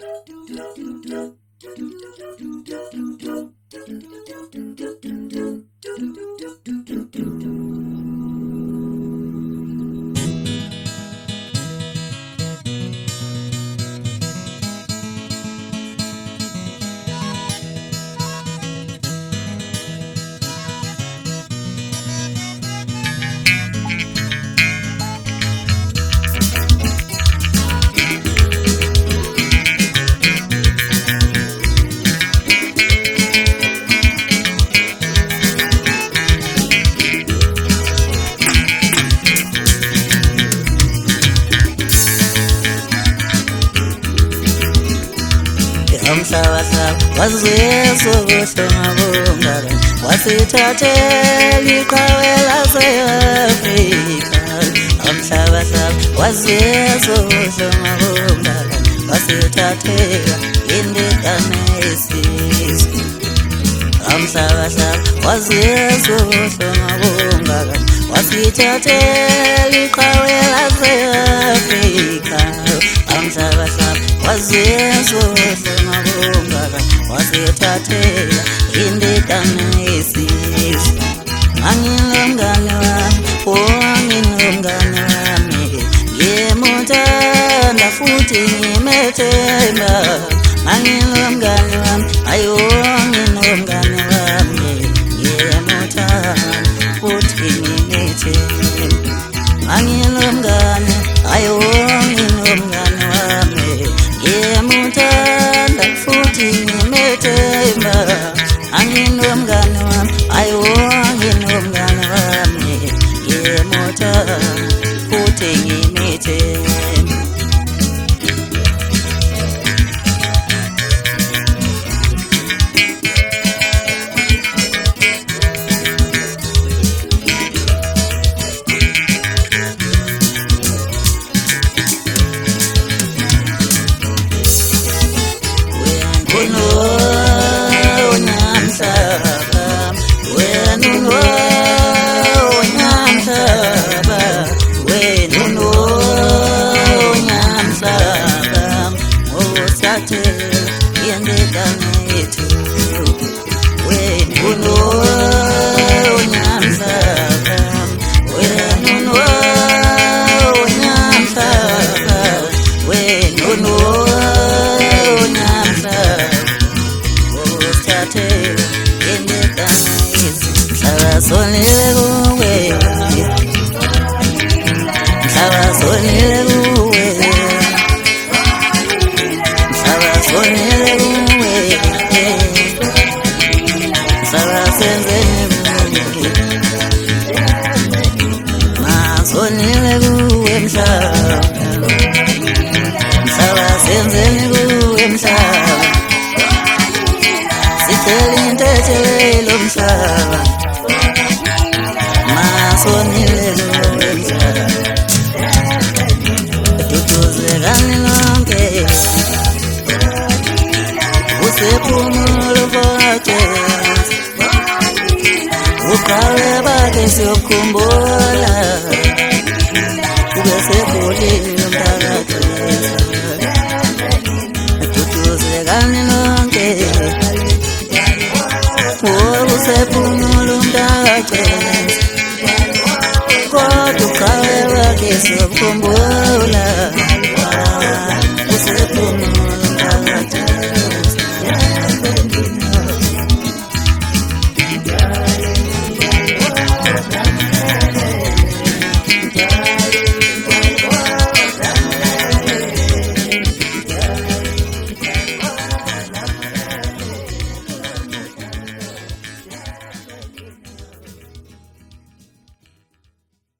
Wazeso ngabongala wasithathela iqhawe lase-Afrika umhlaba wazeso ngabongala wasithathela indodana yesizwe umhlaba wazeso ngabongala wasithathela iqhawe lase-Afrika umhlaba wazeso ngabongala wasithathela indodana yesizwe angilomngane wami ngimuthanda futhi ngimethemba angilomngane wami nginomngane wami ngimuthanda futhi ngimethemba angilomngane nginomngane wami ngimuthanda futhi ngimethemba anginomngane wami nginomngane wami ngimuthanda futhi ngimethemba Siyokhumbula ubesekhulile umphakathi tutuzekani lonke usephumula umphakathi kodwa uqale wakhe siyokhumbula usephumula umphakathi